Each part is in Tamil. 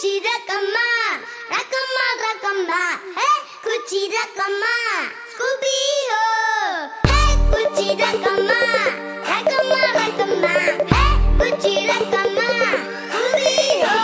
Kuchi rakama, rakama rakama, hey, kuchi rakama, Scooby ho. Hey, kuchi rakama, rakama rakama, hey, kuchi rakama, Scooby ho.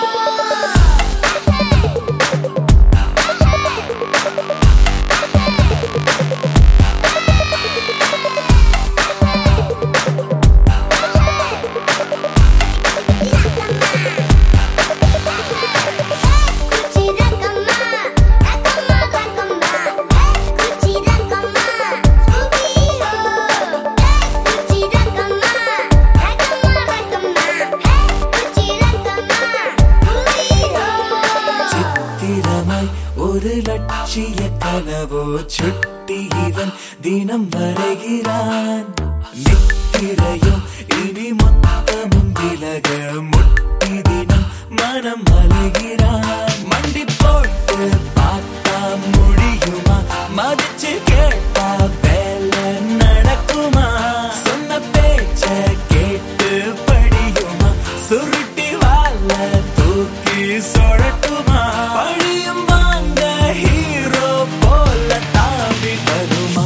ஒரு லட்சிய கனவோ சுட்டி இவன் தினம் வரைகிறான் நித்திரையும் இனி மொத்தமும் விலக முட்டி தினம் மனம் அழுகிறான் மண்டி போட்டு பார்த்தா முடியுமா மதிச்சு கேட்டா வேலை நடக்குமா சொன்ன பேச்ச கேட்டு படியுமா சுருட்டி வாழ தூக்கி சொழட்டுமா படியும் ஹீரோ போல தாவி வருமா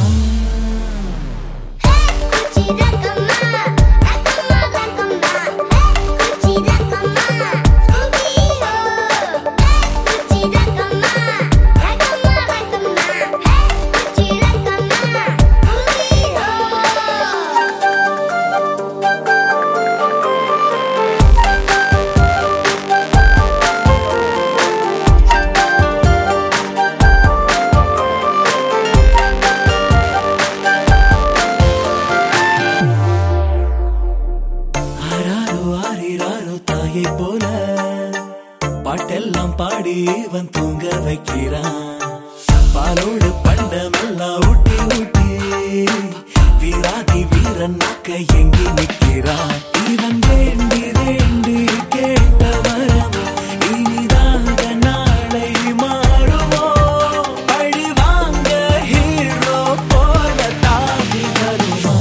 தாயை போல பாட்டெல்லாம் பாடி இவன் தூங்க வைக்கிறான் பாலோடு பண்டமெல்லாம் ஊட்டி ஊட்டி வீராதி வீரன் நாக்க எங்கி நிற்கிறான் இவன் வேண்டி வேண்டி கேட்ட வரம் இனிதாக நாளை மாறுமோ பழி வாங்க ஹீரோ போல தாவி வருமா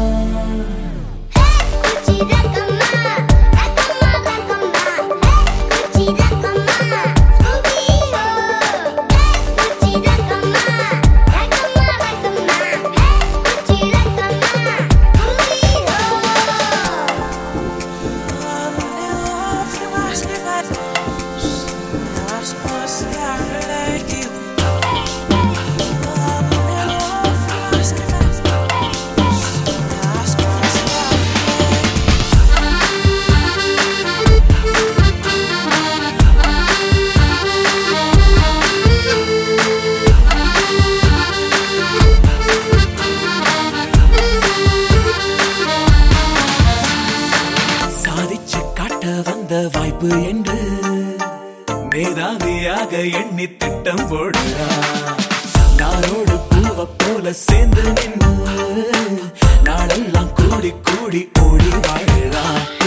வந்த வாய்ப்பு என்று மேதாவியாக எண்ணி திட்டம் போடுறான் நாரோடு பூவ போல சேர்ந்து நின்று நாளெல்லாம் கூடி கூடி ஓடி வாழ்கிறான்